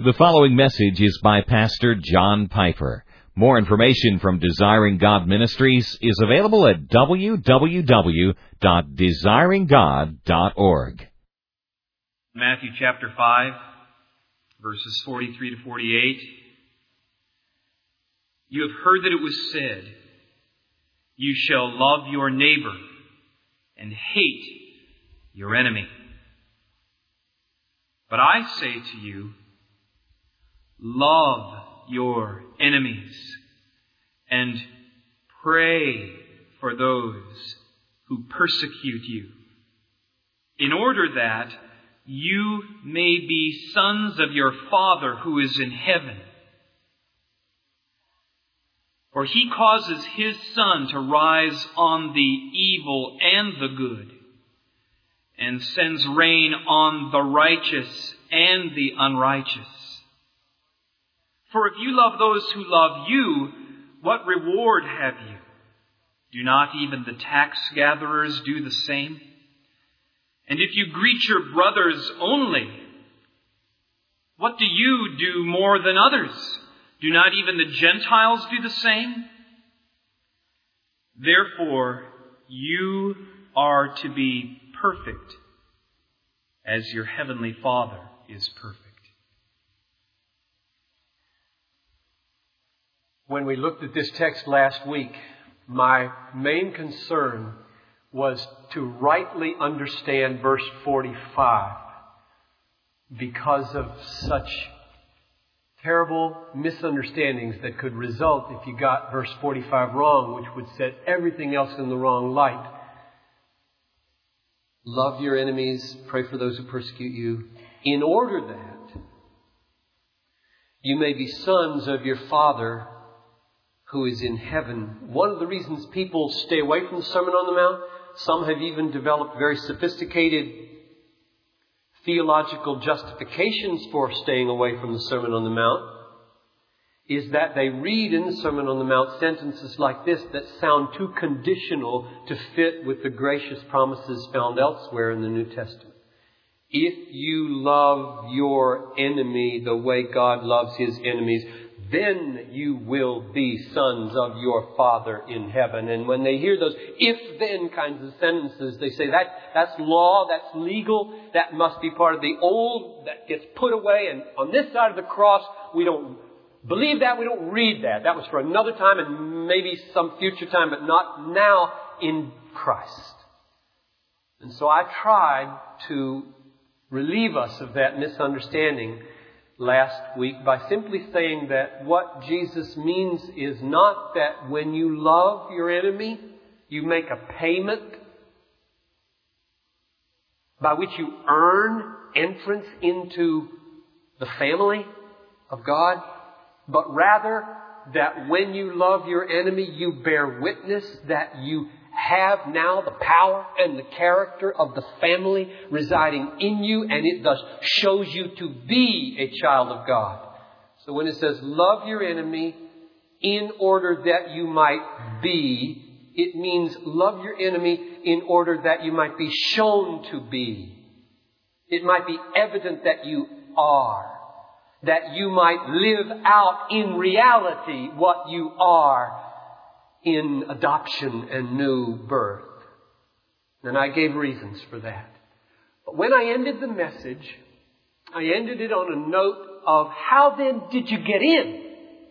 The following message is by Pastor John Piper. More information from Desiring God Ministries is available at www.desiringgod.org. Matthew chapter 5, verses 43 to 48. You have heard that it was said, "You shall love your neighbor and hate your enemy." But I say to you, love your enemies and pray for those who persecute you, in order that you may be sons of your Father who is in heaven. For He causes His sun to rise on the evil and the good, and sends rain on the righteous and the unrighteous. For if you love those who love you, what reward have you? Do not even the tax gatherers do the same? And if you greet your brothers only, what do you do more than others? Do not even the Gentiles do the same? Therefore, you are to be perfect as your heavenly Father is perfect. When we looked at this text last week, my main concern was to rightly understand verse 45 because of such terrible misunderstandings that could result if you got verse 45 wrong, which would set everything else in the wrong light. Love your enemies, pray for those who persecute you, in order that you may be sons of your Father who is in heaven. One of the reasons people stay away from the Sermon on the Mount, some have even developed very sophisticated theological justifications for staying away from the Sermon on the Mount, is that they read in the Sermon on the Mount sentences like this that sound too conditional to fit with the gracious promises found elsewhere in the New Testament. If you love your enemy the way God loves His enemies, then you will be sons of your Father in heaven. And when they hear those if-then kinds of sentences, they say that's law, that's legal, that must be part of the old, that gets put away. And on this side of the cross, we don't believe that, we don't read that. That was for another time and maybe some future time, but not now in Christ. And so I tried to relieve us of that misunderstanding last week by simply saying that what Jesus means is not that when you love your enemy, you make a payment by which you earn entrance into the family of God, but rather that when you love your enemy, you bear witness that you have now the power and the character of the family residing in you, and it thus shows you to be a child of God. So when it says, love your enemy in order that you might be, it means love your enemy in order that you might be shown to be. It might be evident that you are, that you might live out in reality what you are in adoption and new birth. And I gave reasons for that. But when I ended the message, I ended it on a note of how then did you get in?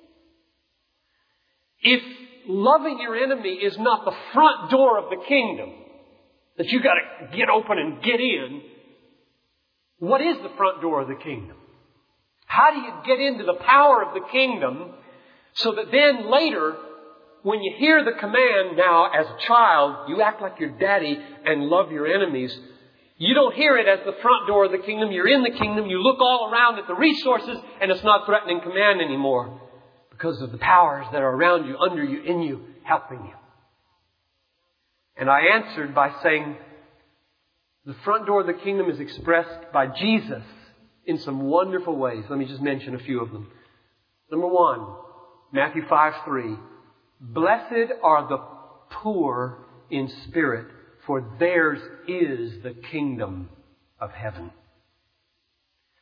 If loving your enemy is not the front door of the kingdom, that you got to get open and get in, what is the front door of the kingdom? How do you get into the power of the kingdom so that then later, when you hear the command now as a child, you act like your daddy and love your enemies, you don't hear it as the front door of the kingdom. You're in the kingdom. You look all around at the resources and it's not threatening command anymore because of the powers that are around you, under you, in you, helping you. And I answered by saying the front door of the kingdom is expressed by Jesus in some wonderful ways. Let me just mention a few of them. Number one, Matthew 5:3. Blessed are the poor in spirit, for theirs is the kingdom of heaven.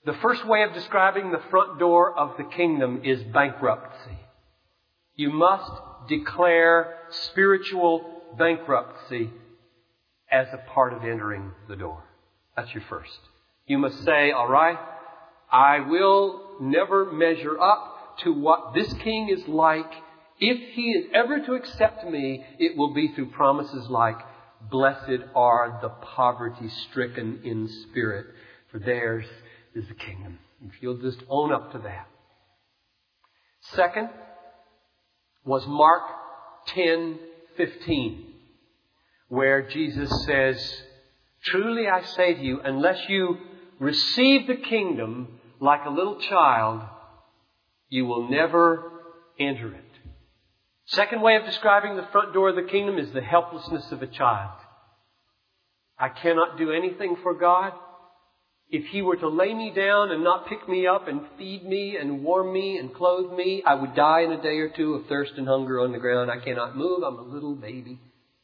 The first way of describing the front door of the kingdom is bankruptcy. You must declare spiritual bankruptcy as a part of entering the door. That's your first. You must say, all right, I will never measure up to what this king is like. If he is ever to accept me, it will be through promises like, blessed are the poverty-stricken in spirit, for theirs is the kingdom. If you'll just own up to that. Second was Mark 10:15, where Jesus says, truly I say to you, unless you receive the kingdom like a little child, you will never enter it. Second way of describing the front door of the kingdom is the helplessness of a child. I cannot do anything for God. If He were to lay me down and not pick me up and feed me and warm me and clothe me, I would die in a day or two of thirst and hunger on the ground. I cannot move. I'm a little baby.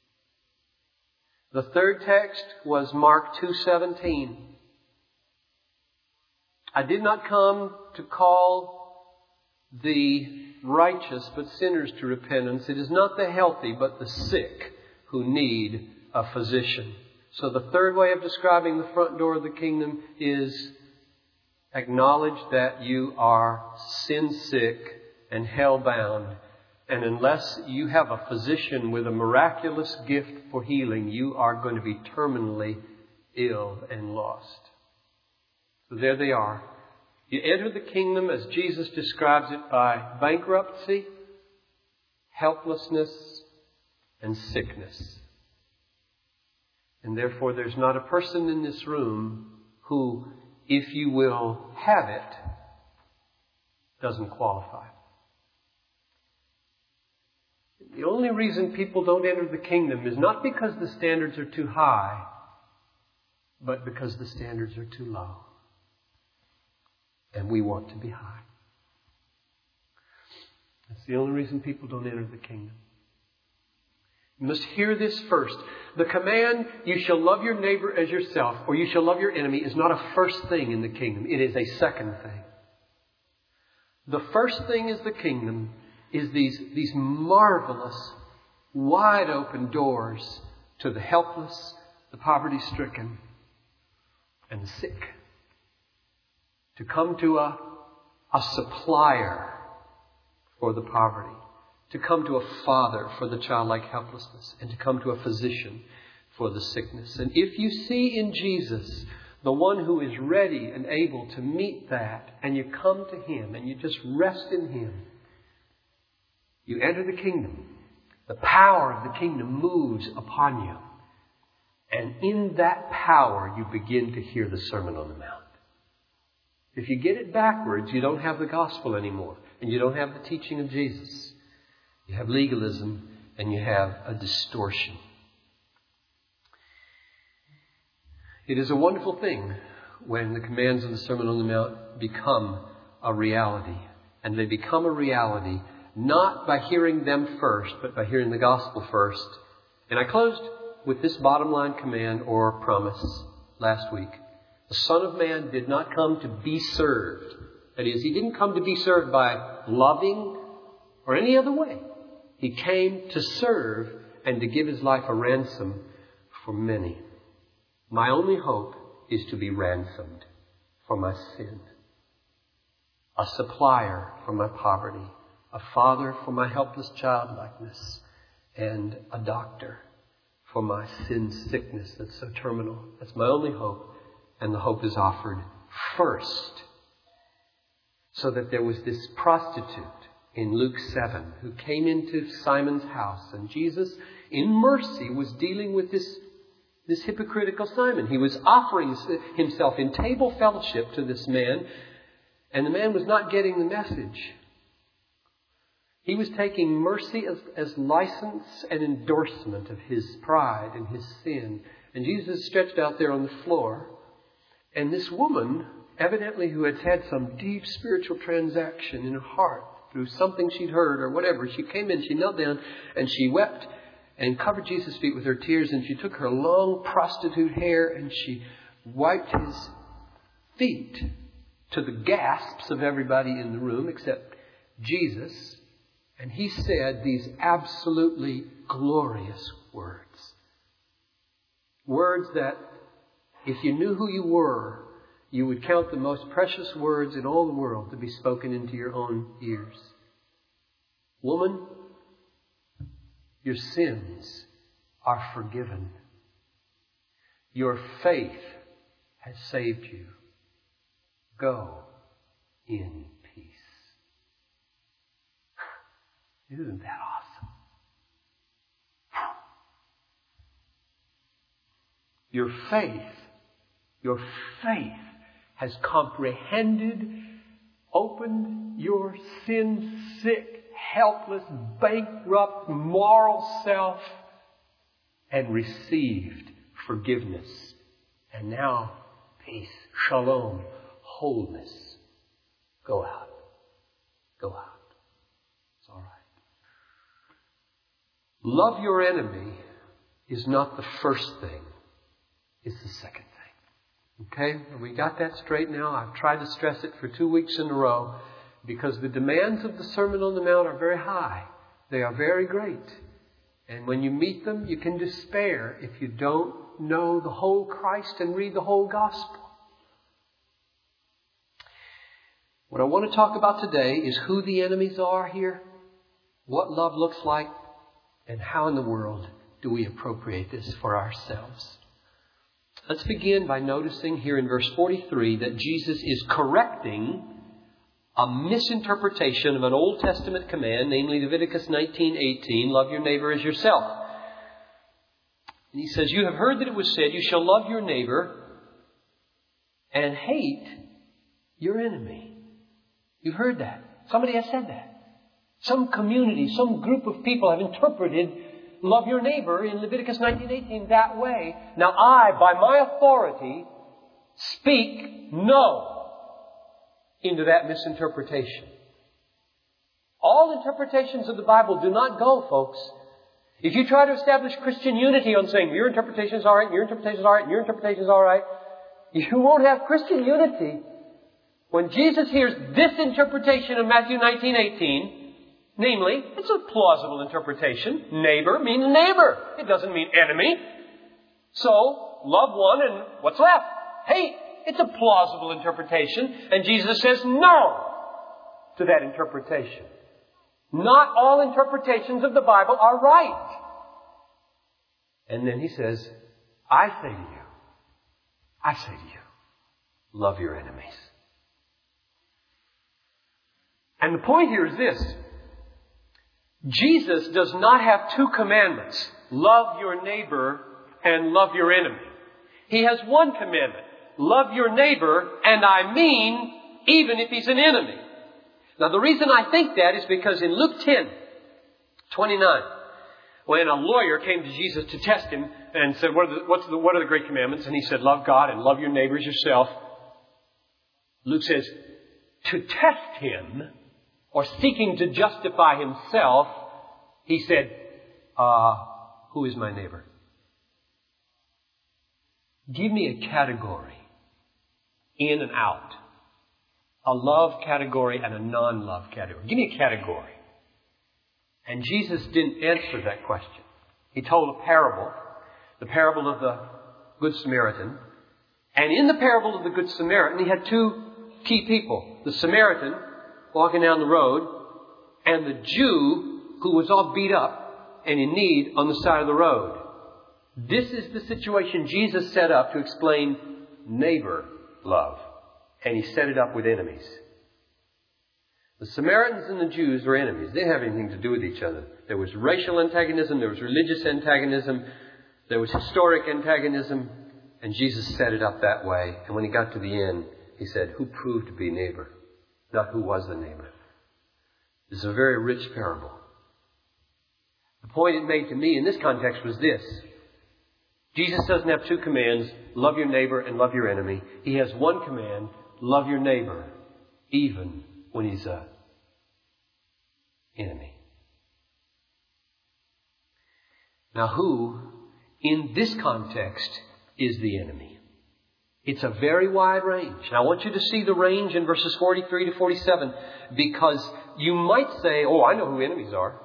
The third text was Mark 2:17. I did not come to call the righteous but sinners to repentance. It is not the healthy but the sick who need a physician. So the third way of describing the front door of the kingdom is acknowledge that you are sin sick and hell bound. And unless you have a physician with a miraculous gift for healing, you are going to be terminally ill and lost. So there they are. You enter the kingdom as Jesus describes it by bankruptcy, helplessness, and sickness. And therefore there's not a person in this room who, if you will have it, doesn't qualify. The only reason people don't enter the kingdom is not because the standards are too high, but because the standards are too low. And we want to be high. That's the only reason people don't enter the kingdom. You must hear this first. The command, you shall love your neighbor as yourself, or you shall love your enemy, is not a first thing in the kingdom. It is a second thing. The first thing is the kingdom is these marvelous, wide open doors to the helpless, the poverty-stricken, and the sick. To come to a supplier for the poverty. To come to a father for the childlike helplessness. And to come to a physician for the sickness. And if you see in Jesus the one who is ready and able to meet that, and you come to Him and you just rest in Him, you enter the kingdom. The power of the kingdom moves upon you. And in that power you begin to hear the Sermon on the Mount. If you get it backwards, you don't have the gospel anymore. And you don't have the teaching of Jesus. You have legalism and you have a distortion. It is a wonderful thing when the commands of the Sermon on the Mount become a reality. And they become a reality not by hearing them first, but by hearing the gospel first. And I closed with this bottom line command or promise last week. The Son of Man did not come to be served. That is, He didn't come to be served by loving or any other way. He came to serve and to give His life a ransom for many. My only hope is to be ransomed for my sin. A supplier for my poverty. A father for my helpless childlikeness. And a doctor for my sin sickness that's so terminal. That's my only hope. And the hope is offered first. So that there was this prostitute in Luke 7 who came into Simon's house. And Jesus, in mercy, was dealing with this hypocritical Simon. He was offering himself in table fellowship to this man. And the man was not getting the message. He was taking mercy as license and endorsement of his pride and his sin. And Jesus stretched out there on the floor. And this woman, evidently who had had some deep spiritual transaction in her heart through something she'd heard or whatever, she came in, she knelt down, and she wept and covered Jesus' feet with her tears. And she took her long prostitute hair and she wiped His feet to the gasps of everybody in the room except Jesus. And He said these absolutely glorious words. Words that, if you knew who you were, you would count the most precious words in all the world to be spoken into your own ears. Woman, your sins are forgiven. Your faith has saved you. Go in peace. Isn't that awesome? Your faith has comprehended, opened your sin-sick, helpless, bankrupt, moral self and received forgiveness. And now, peace, shalom, wholeness. Go out. Go out. It's all right. Love your enemy is not the first thing. It's the second thing. Okay? We got that straight now. I've tried to stress it for 2 weeks in a row because the demands of the Sermon on the Mount are very high. They are very great. And when you meet them, you can despair if you don't know the whole Christ and read the whole gospel. What I want to talk about today is who the enemies are here, what love looks like, and how in the world do we appropriate this for ourselves. Let's begin by noticing here in verse 43 that Jesus is correcting a misinterpretation of an Old Testament command, namely Leviticus 19:18, love your neighbor as yourself. And He says, you have heard that it was said, you shall love your neighbor and hate your enemy. You've heard that. Somebody has said that. Some community, some group of people have interpreted love your neighbor in Leviticus 19:18 that way. Now I, by my authority, speak no into that misinterpretation. All interpretations of the Bible do not go, folks. If you try to establish Christian unity on saying your interpretation is all right, your interpretation is all right, your interpretation is all right, you won't have Christian unity. When Jesus hears this interpretation of Matthew 19:18, namely, it's a plausible interpretation. Neighbor means neighbor. It doesn't mean enemy. So, love one and what's left? Hate. It's a plausible interpretation. And Jesus says no to that interpretation. Not all interpretations of the Bible are right. And then He says, I say to you, love your enemies. And the point here is this. Jesus does not have two commandments. Love your neighbor and love your enemy. He has one commandment. Love your neighbor, and I mean even if he's an enemy. Now the reason I think that is because in Luke 10:29, when a lawyer came to Jesus to test Him and said, what are the great commandments? And He said, love God and love your neighbor as yourself. Luke says, to test Him, or seeking to justify Himself, He said, who is my neighbor? Give me a category, in and out. A love category and a non-love category. Give me a category. And Jesus didn't answer that question. He told a parable, the parable of the Good Samaritan. And in the parable of the Good Samaritan, he had two key people. The Samaritan walking down the road, and the Jew who was all beat up and in need on the side of the road. This is the situation Jesus set up to explain neighbor love. And He set it up with enemies. The Samaritans and the Jews were enemies. They didn't have anything to do with each other. There was racial antagonism, there was religious antagonism, there was historic antagonism, and Jesus set it up that way. And when He got to the end, He said, who proved to be neighbor? Not who was the neighbor. This is a very rich parable. The point it made to me in this context was this. Jesus doesn't have two commands, love your neighbor and love your enemy. He has one command, love your neighbor, even when he's an enemy. Now who, in this context, is the enemy? It's a very wide range. And I want you to see the range in verses 43 to 47, because you might say, oh, I know who enemies are.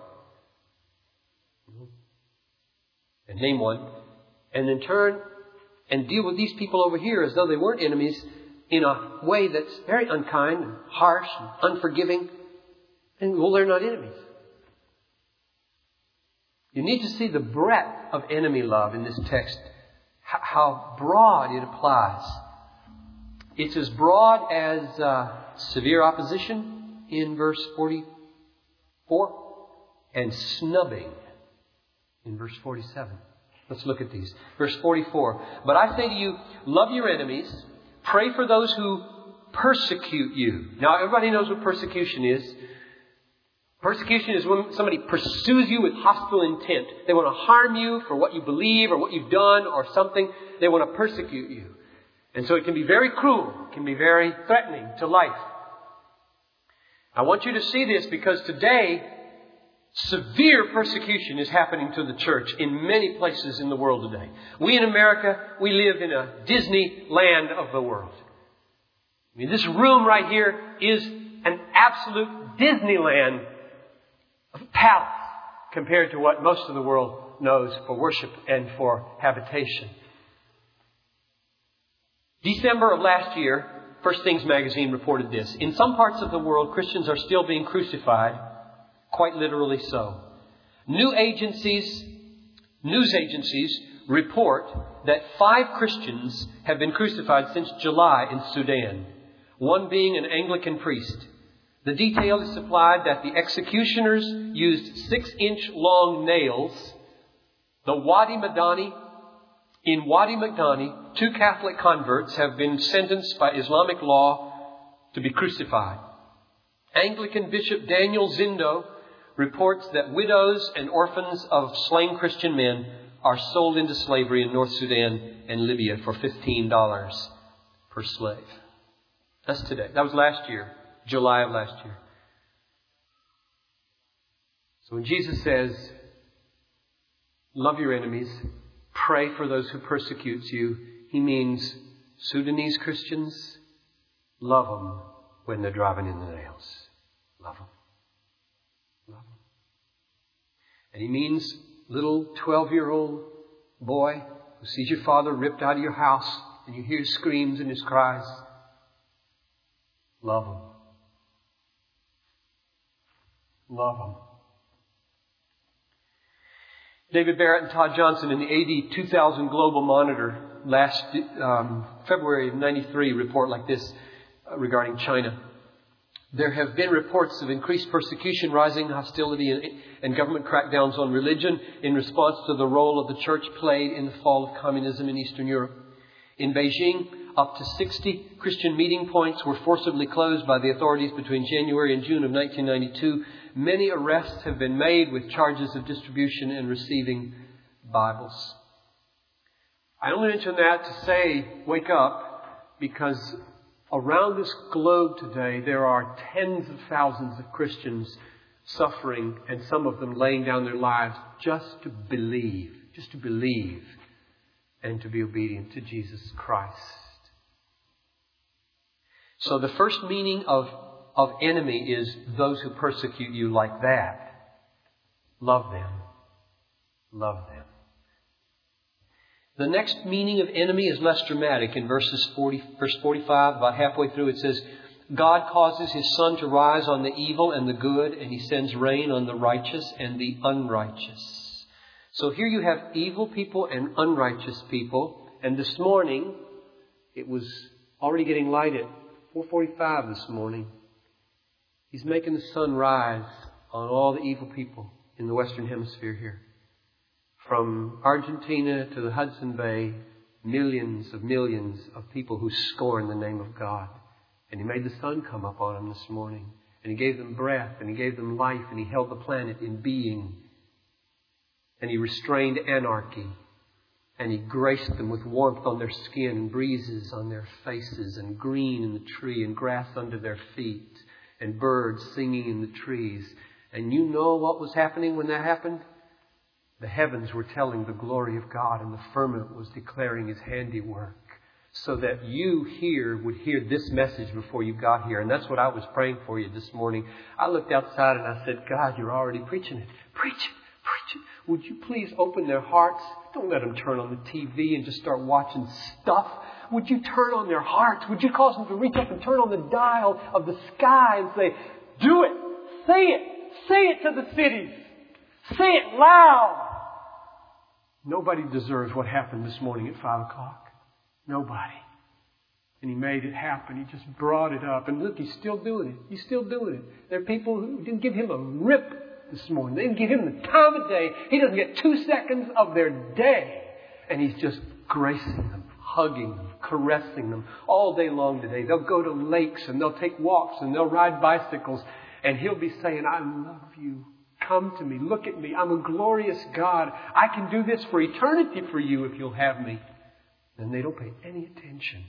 And name one. And then turn and deal with these people over here as though they weren't enemies in a way that's very unkind and harsh and unforgiving. And, well, they're not enemies. You need to see the breadth of enemy love in this text. How broad it applies. It's as broad as severe opposition in verse 44 and snubbing in verse 47. Let's look at these. Verse 44. But I say to you, love your enemies. Pray for those who persecute you. Now, everybody knows what persecution is. Persecution is when somebody pursues you with hostile intent. They want to harm you for what you believe or what you've done or something. They want to persecute you. And so it can be very cruel. It can be very threatening to life. I want you to see this because today, severe persecution is happening to the church in many places in the world today. We in America, we live in a Disney land of the world. I mean, this room right here is an absolute Disneyland palace compared to what most of the world knows for worship and for habitation. December of last year, First Things magazine reported this. In some parts of the world, Christians are still being crucified, quite literally so. News agencies report that 5 Christians have been crucified since July in Sudan, one being an Anglican priest. The detail is supplied that the executioners used 6-inch long nails. In Wadi Madani, 2 Catholic converts have been sentenced by Islamic law to be crucified. Anglican Bishop Daniel Zindo reports that widows and orphans of slain Christian men are sold into slavery in North Sudan and Libya for $15 per slave. That's today. That was last year. July of last year. So when Jesus says, love your enemies, pray for those who persecute you, He means Sudanese Christians, love them when they're driving in the nails. Love them. Love them. And He means little 12-year-old boy who sees your father ripped out of your house and you hear his screams and his cries. Love them. Love them. David Barrett and Todd Johnson in the AD 2000 Global Monitor last February of 93 report like this regarding China. There have been reports of increased persecution, rising hostility, and government crackdowns on religion in response to the role of the church played in the fall of communism in Eastern Europe. In Beijing, up to 60 Christian meeting points were forcibly closed by the authorities between January and June of 1992. Many arrests have been made with charges of distribution and receiving Bibles. I only mention that to say, wake up, because around this globe today, there are tens of thousands of Christians suffering, and some of them laying down their lives just to believe and to be obedient to Jesus Christ. So the first meaning of enemy is those who persecute you like that. Love them. Love them. The next meaning of enemy is less dramatic. In verse 45, about halfway through, it says, God causes His sun to rise on the evil and the good, and He sends rain on the righteous and the unrighteous. So here you have evil people and unrighteous people. And this morning, it was already getting light at 4:45 this morning. He's making the sun rise on all the evil people in the Western Hemisphere here. From Argentina to the Hudson Bay, millions of people who scorn the name of God. And He made the sun come up on them this morning. And He gave them breath, and He gave them life, and He held the planet in being. And He restrained anarchy. And He graced them with warmth on their skin, and breezes on their faces, and green in the tree, and grass under their feet, and birds singing in the trees. And you know what was happening when that happened? The heavens were telling the glory of God, and the firmament was declaring His handiwork. so that you here would hear this message before you got here. And that's what I was praying for you this morning. I looked outside and I said, God, you're already preaching it. Preach it. Preach it. Would you please open their hearts? Don't let them turn on the TV and just start watching stuff. Would you turn on their hearts? Would you cause them to reach up and turn on the dial of the sky and say, do it. Say it. Say it to the cities. Say it loud. Nobody deserves what happened this morning at 5 o'clock. Nobody. And He made it happen. He just brought it up. And look, He's still doing it. He's still doing it. There are people who didn't give Him a rip this morning. They didn't give Him the time of day. He doesn't get 2 seconds of their day. And He's just gracing them, hugging them, caressing them all day long today. They'll go to lakes and they'll take walks and they'll ride bicycles. And He'll be saying, I love you. Come to me. Look at me. I'm a glorious God. I can do this for eternity for you if you'll have me. And they don't pay any attention.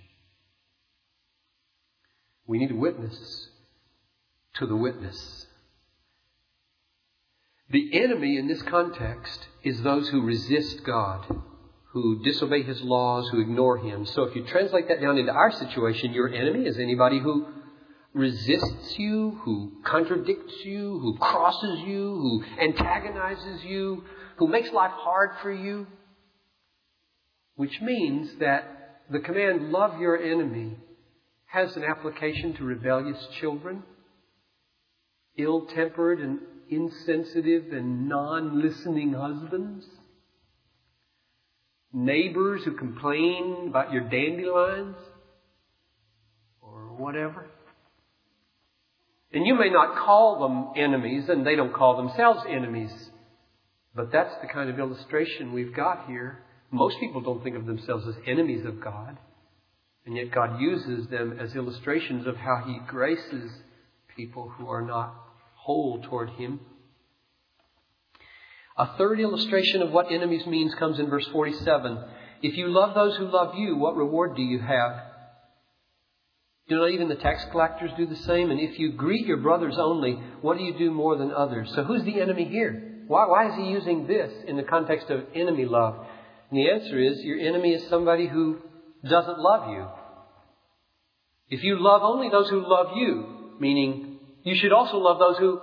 We need a witness to the witness. The enemy in this context is those who resist God, who disobey His laws, who ignore Him. So if you translate that down into our situation, your enemy is anybody who resists you, who contradicts you, who crosses you, who antagonizes you, who makes life hard for you. Which means that the command, love your enemy, has an application to rebellious children, ill-tempered and insensitive and non-listening husbands, neighbors who complain about your dandelions, or whatever. And you may not call them enemies, and they don't call themselves enemies, but that's the kind of illustration we've got here. Most people don't think of themselves as enemies of God. And yet God uses them as illustrations of how He graces people who are not whole toward Him. A third illustration of what enemies means comes in verse 47. If you love those who love you, what reward do you have? Do not even the tax collectors do the same? And if you greet your brothers only, what do you do more than others? So who's the enemy here? Why is He using this in the context of enemy love? And the answer is, your enemy is somebody who doesn't love you. If you love only those who love you, meaning you should also love those who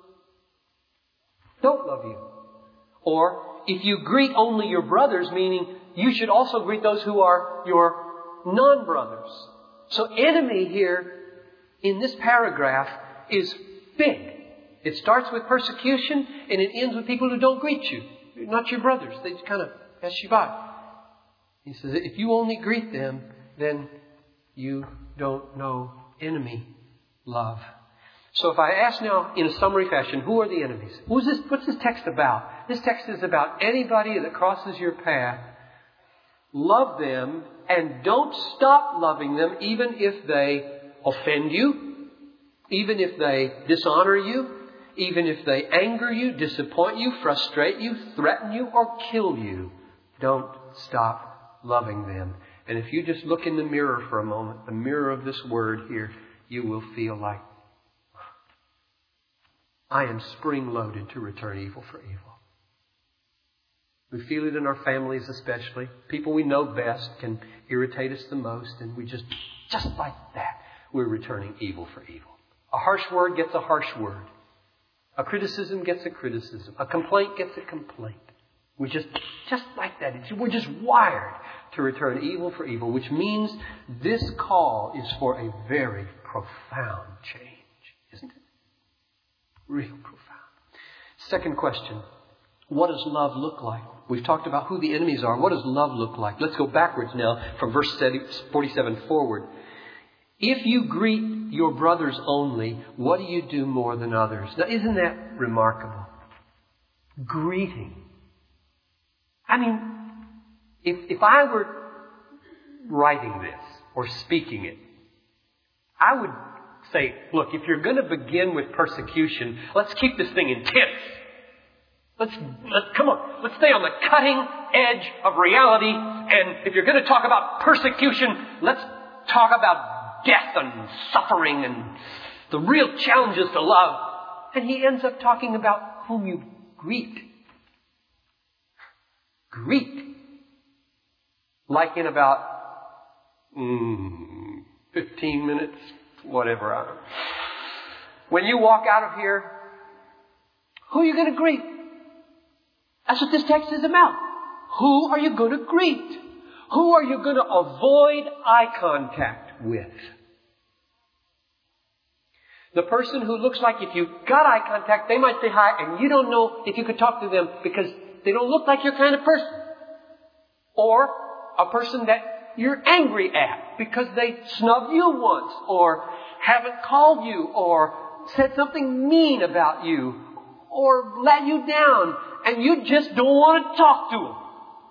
don't love you. Or if you greet only your brothers, meaning you should also greet those who are your non-brothers. So enemy here in this paragraph is big. It starts with persecution and it ends with people who don't greet you. Not your brothers. They just kind of pass you by. He says, if you only greet them, then you don't know enemy love. So if I ask now in a summary fashion, who are the enemies? What's this text about? This text is about anybody that crosses your path. Love them and don't stop loving them even if they offend you, even if they dishonor you, even if they anger you, disappoint you, frustrate you, threaten you, or kill you. Don't stop loving them. And if you just look in the mirror for a moment, the mirror of this word here, you will feel like, I am spring-loaded to return evil for evil. We feel it in our families especially. People we know best can irritate us the most, and we just like that, we're returning evil for evil. A harsh word gets a harsh word. A criticism gets a criticism. A complaint gets a complaint. We just like that. We're just wired to return evil for evil, which means this call is for a very profound change, isn't it? Real profound. Second question. What does love look like? We've talked about who the enemies are. What does love look like? Let's go backwards now from verse 47 forward. If you greet your brothers only, what do you do more than others? Now, isn't that remarkable? Greeting. I mean, if I were writing this or speaking it, I would say, look, if you're going to begin with persecution, let's keep this thing intense. Come on, let's stay on the cutting edge of reality. And if you're going to talk about persecution, let's talk about death and suffering and the real challenges to love. And he ends up talking about whom you greet. Greet. Like in about 15 minutes, whatever. When you walk out of here, who are you going to greet? That's what this text is about. Who are you going to greet? Who are you going to avoid eye contact with? The person who looks like if you got eye contact, they might say hi, and you don't know if you could talk to them because they don't look like your kind of person. Or a person that you're angry at because they snubbed you once, or haven't called you, or said something mean about you, or let you down, and you just don't want to talk to them.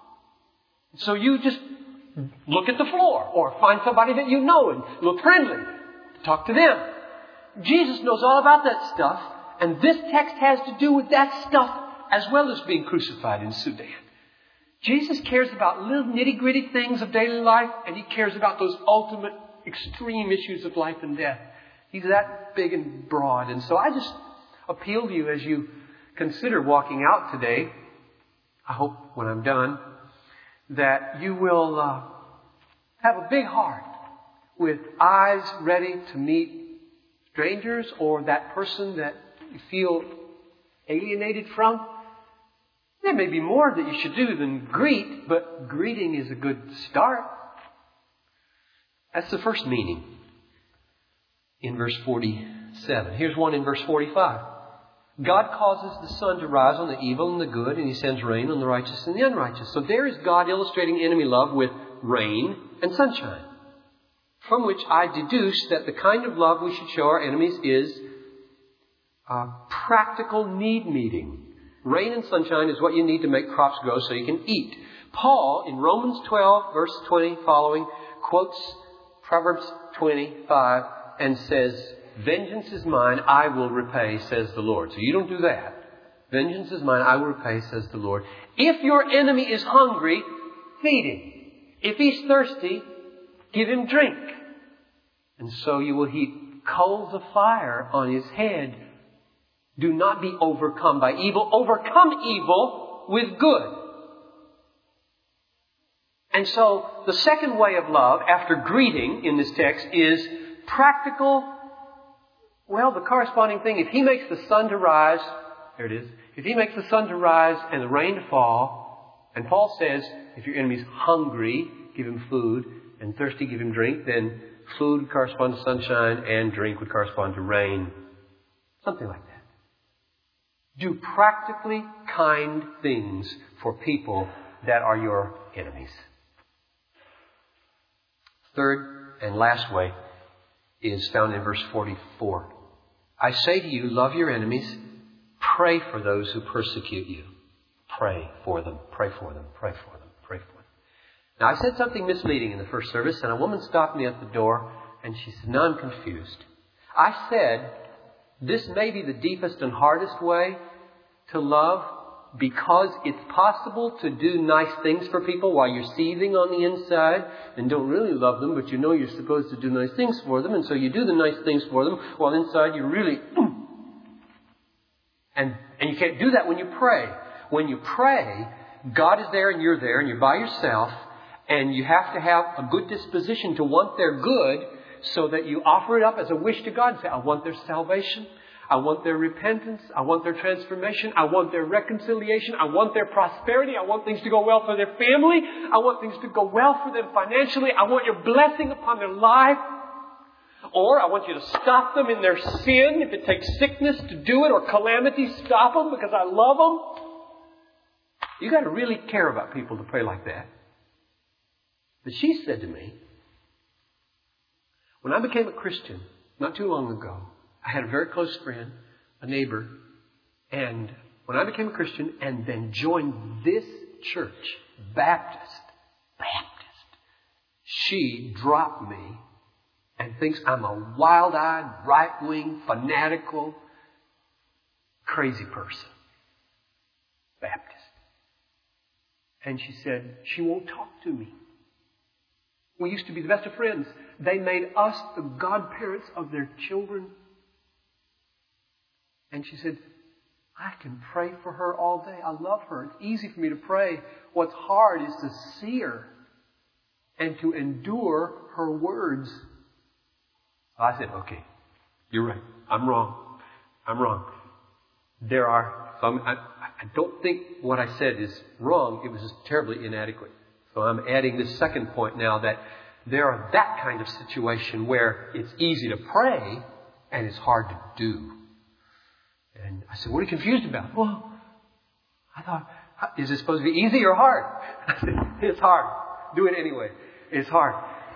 So you just look at the floor, or find somebody that you know and look friendly. Talk to them. Jesus knows all about that stuff, and this text has to do with that stuff as well as being crucified in Sudan. Jesus cares about little nitty-gritty things of daily life, and He cares about those ultimate extreme issues of life and death. He's that big and broad. And so I just appeal to you as you consider walking out today, I hope when I'm done, that you will have a big heart with eyes ready to meet strangers or that person that you feel alienated from. There may be more that you should do than greet, but greeting is a good start. That's the first meaning in verse 47. Here's one in verse 45. God causes the sun to rise on the evil and the good, and He sends rain on the righteous and the unrighteous. So there is God illustrating enemy love with rain and sunshine, from which I deduce that the kind of love we should show our enemies is practical need meeting. Rain and sunshine is what you need to make crops grow so you can eat. Paul, in Romans 12, verse 20 following, quotes Proverbs 25 and says, "Vengeance is mine, I will repay, says the Lord." So you don't do that. Vengeance is mine, I will repay, says the Lord. If your enemy is hungry, feed him. If he's thirsty, give him drink. And so you will heap coals of fire on his head. Do not be overcome by evil. Overcome evil with good. And so the second way of love, after greeting in this text, is practical. Well, the corresponding thing, if He makes the sun to rise, there it is. If He makes the sun to rise and the rain to fall, and Paul says, if your enemy's hungry, give him food, and thirsty, give him drink, then food would correspond to sunshine and drink would correspond to rain. Something like that. Do practically kind things for people that are your enemies. Third and last way is found in verse 44. I say to you, love your enemies, pray for those who persecute you. Pray for them, pray for them, pray for them, pray for them. Now, I said something misleading in the first service, and a woman stopped me at the door, and she said, "Now I'm confused." I said, this may be the deepest and hardest way to love because it's possible to do nice things for people while you're seething on the inside and don't really love them, but you know you're supposed to do nice things for them, and so you do the nice things for them while inside you're really... And you can't do that when you pray. When you pray, God is there and you're by yourself, and you have to have a good disposition to want their good so that you offer it up as a wish to God and say, I want their salvation. I want their repentance. I want their transformation. I want their reconciliation. I want their prosperity. I want things to go well for their family. I want things to go well for them financially. I want your blessing upon their life. Or I want you to stop them in their sin. If it takes sickness to do it or calamity, stop them because I love them. You got to really care about people to pray like that. But she said to me, when I became a Christian not too long ago, I had a very close friend, a neighbor, and when I became a Christian and then joined this church, Baptist, she dropped me and thinks I'm a wild-eyed, right-wing, fanatical, crazy person. Baptist. And she said, she won't talk to me. We used to be the best of friends. They made us the godparents of their children. And she said, I can pray for her all day. I love her. It's easy for me to pray. What's hard is to see her and to endure her words. I said, okay, you're right. I'm wrong. I don't think what I said is wrong. It was just terribly inadequate. So I'm adding this second point now, that there are that kind of situation where it's easy to pray and it's hard to do. And I said, what are you confused about? Well, I thought, is it supposed to be easy or hard? I said, it's hard. Do it anyway. It's hard.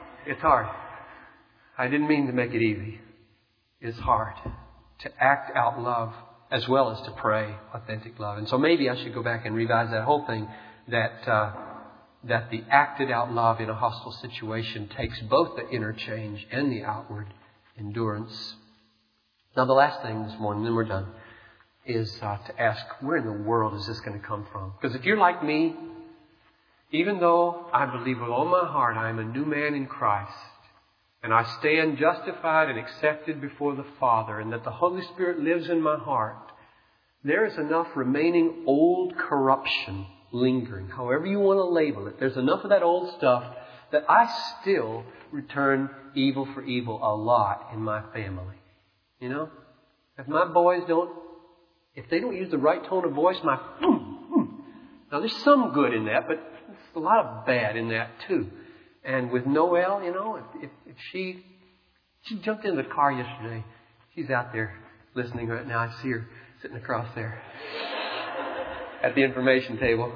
I didn't mean to make it easy. It's hard to act out love as well as to pray authentic love. And so maybe I should go back and revise that whole thing, that the acted out love in a hostile situation takes both the interchange and the outward endurance. Now the last thing this morning, then we're done, is to ask, where in the world is this going to come from? Because if you're like me, even though I believe with all my heart I am a new man in Christ, and I stand justified and accepted before the Father, and that the Holy Spirit lives in my heart, there is enough remaining old corruption lingering, however you want to label it. There's enough of that old stuff that I still return evil for evil a lot in my family. You know? If my boys if they don't use the right tone of voice, Now there's some good in that, but there's a lot of bad in that too. And with Noelle, you know, if she jumped in the car yesterday. She's out there listening right now. I see her sitting across there at the information table.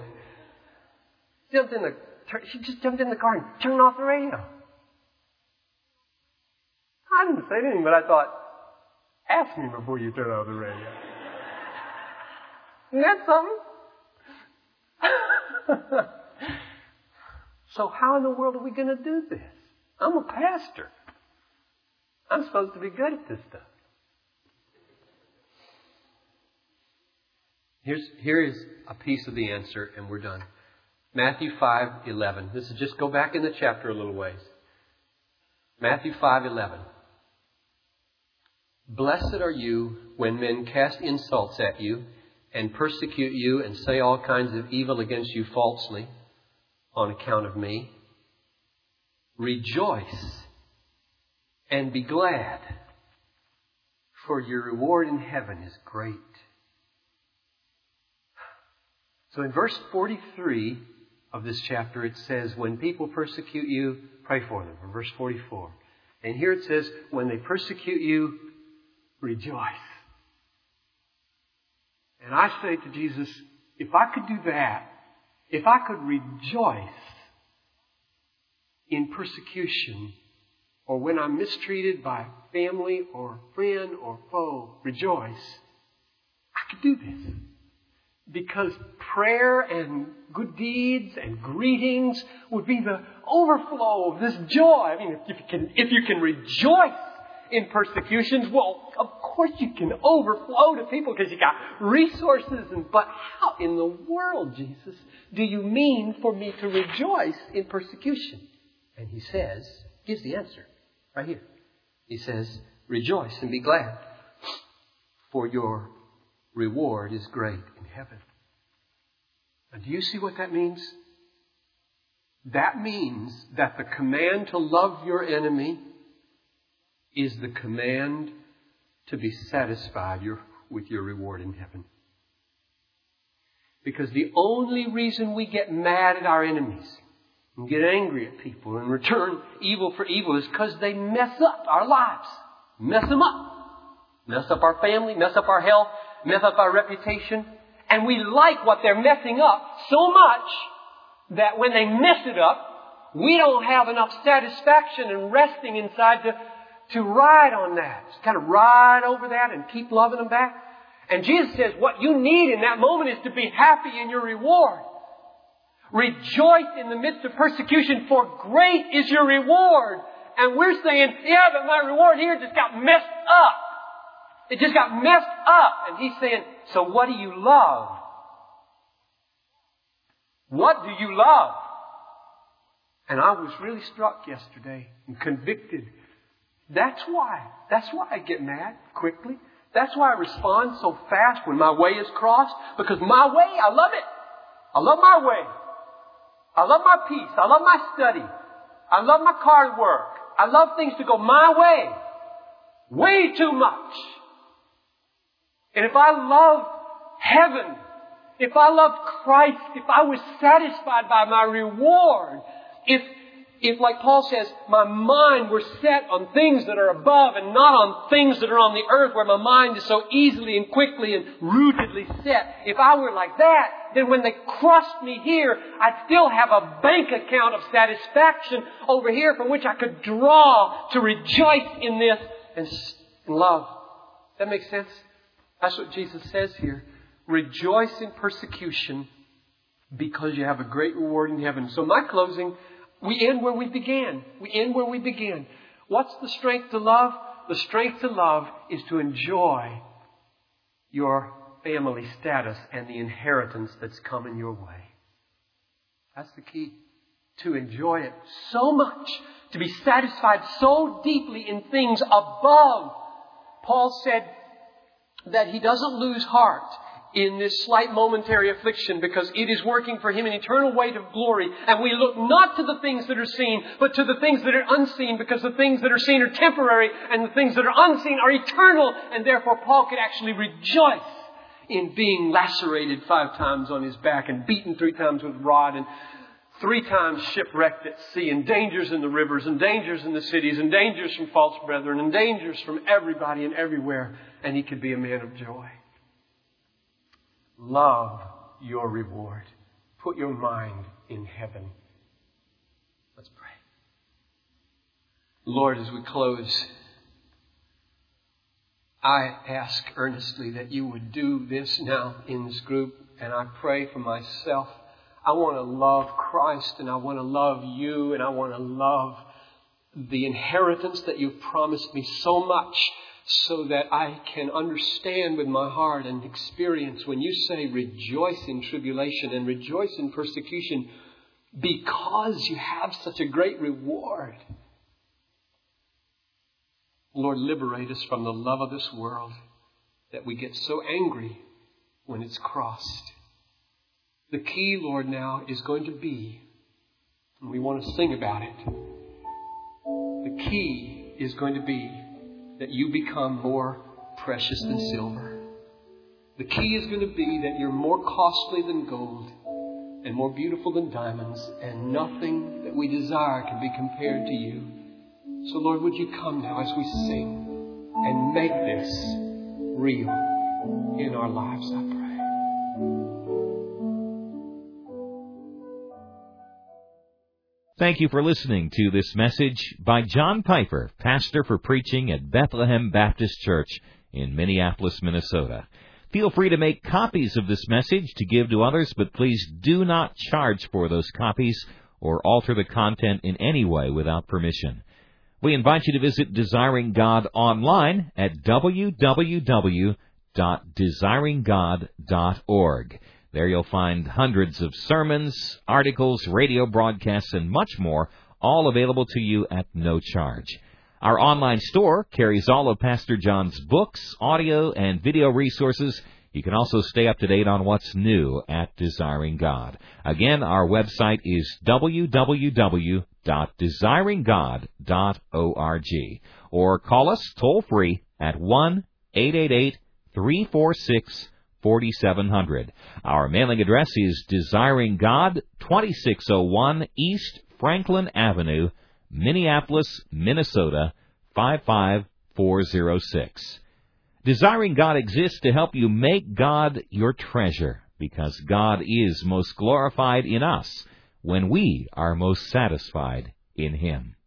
She just jumped in the car and turned off the radio. I didn't say anything, but I thought, ask me before you turn off the radio. Isn't that something? So how in the world are we going to do this? I'm a pastor. I'm supposed to be good at this stuff. Here is a piece of the answer, and we're done. Matthew 5:11. This is just go back in the chapter a little ways. Matthew 5:11. Blessed are you when men cast insults at you and persecute you and say all kinds of evil against you falsely on account of me. Rejoice and be glad, for your reward in heaven is great. So in verse 43 of this chapter, it says, when people persecute you, pray for them. Or verse 44. And here it says, when they persecute you, rejoice. And I say to Jesus, if I could do that, if I could rejoice in persecution, or when I'm mistreated by family or friend or foe, rejoice, I could do this. Because prayer and good deeds and greetings would be the overflow of this joy. I mean, if you can rejoice in persecutions, well, of course you can overflow to people because you got resources. But how in the world, Jesus, do you mean for me to rejoice in persecution? And he says, gives the answer right here. He says, rejoice and be glad, for your reward is great in heaven. Now, do you see what that means? That means that the command to love your enemy is the command to be satisfied with your reward in heaven. Because the only reason we get mad at our enemies and get angry at people and return evil for evil is because they mess up our lives. Mess them up. Mess up our family, mess up our health, mess up our reputation. And we like what they're messing up so much that when they mess it up, we don't have enough satisfaction and resting inside to ride on that. Just kind of ride over that and keep loving them back. And Jesus says what you need in that moment is to be happy in your reward. Rejoice in the midst of persecution, for great is your reward. And we're saying, yeah, but my reward here just got messed up. It just got messed up. And he's saying, so what do you love? What do you love? And I was really struck yesterday and convicted. That's why I get mad quickly. That's why I respond so fast when my way is crossed. Because my way, I love it. I love my way. I love my peace. I love my study. I love my car to work. I love things to go my way. Way too much. And if I love heaven, if I loved Christ, if I was satisfied by my reward, if like Paul says, my mind were set on things that are above and not on things that are on the earth where my mind is so easily and quickly and rootedly set. If I were like that, then when they crushed me here, I'd still have a bank account of satisfaction over here from which I could draw to rejoice in this and love. That makes sense? That's what Jesus says here. Rejoice in persecution because you have a great reward in heaven. So my closing, we end where we began. We end where we began. What's the strength to love? The strength to love is to enjoy your family status and the inheritance that's coming your way. That's the key. To enjoy it so much. To be satisfied so deeply in things above. Paul said that he doesn't lose heart in this slight momentary affliction because it is working for him an eternal weight of glory. And we look not to the things that are seen, but to the things that are unseen, because the things that are seen are temporary and the things that are unseen are eternal. And therefore Paul could actually rejoice in being lacerated 5 times on his back and beaten 3 times with a rod and 3 times shipwrecked at sea, and dangers in the rivers, and dangers in the cities, and dangers from false brethren, and dangers from everybody and everywhere. And he could be a man of joy. Love your reward. Put your mind in heaven. Let's pray. Lord, as we close, I ask earnestly that you would do this now in this group. And I pray for myself. I want to love Christ, and I want to love you, and I want to love the inheritance that you've promised me so much, so that I can understand with my heart and experience when you say rejoice in tribulation and rejoice in persecution because you have such a great reward. Lord, liberate us from the love of this world that we get so angry when it's crossed. The key, Lord, now is going to be, and we want to sing about it, the key is going to be that you become more precious than silver. The key is going to be that you're more costly than gold and more beautiful than diamonds, and nothing that we desire can be compared to you. So, Lord, would you come now as we sing and make this real in our lives, I pray. Thank you for listening to this message by John Piper, pastor for preaching at Bethlehem Baptist Church in Minneapolis, Minnesota. Feel free to make copies of this message to give to others, but please do not charge for those copies or alter the content in any way without permission. We invite you to visit Desiring God online at www.desiringgod.org. There you'll find hundreds of sermons, articles, radio broadcasts, and much more, all available to you at no charge. Our online store carries all of Pastor John's books, audio, and video resources. You can also stay up to date on what's new at Desiring God. Again, our website is www.desiringgod.org. Or call us toll-free at 1-888-346-4700. Our mailing address is Desiring God, 2601 East Franklin Avenue, Minneapolis, Minnesota, 55406. Desiring God exists to help you make God your treasure, because God is most glorified in us when we are most satisfied in Him.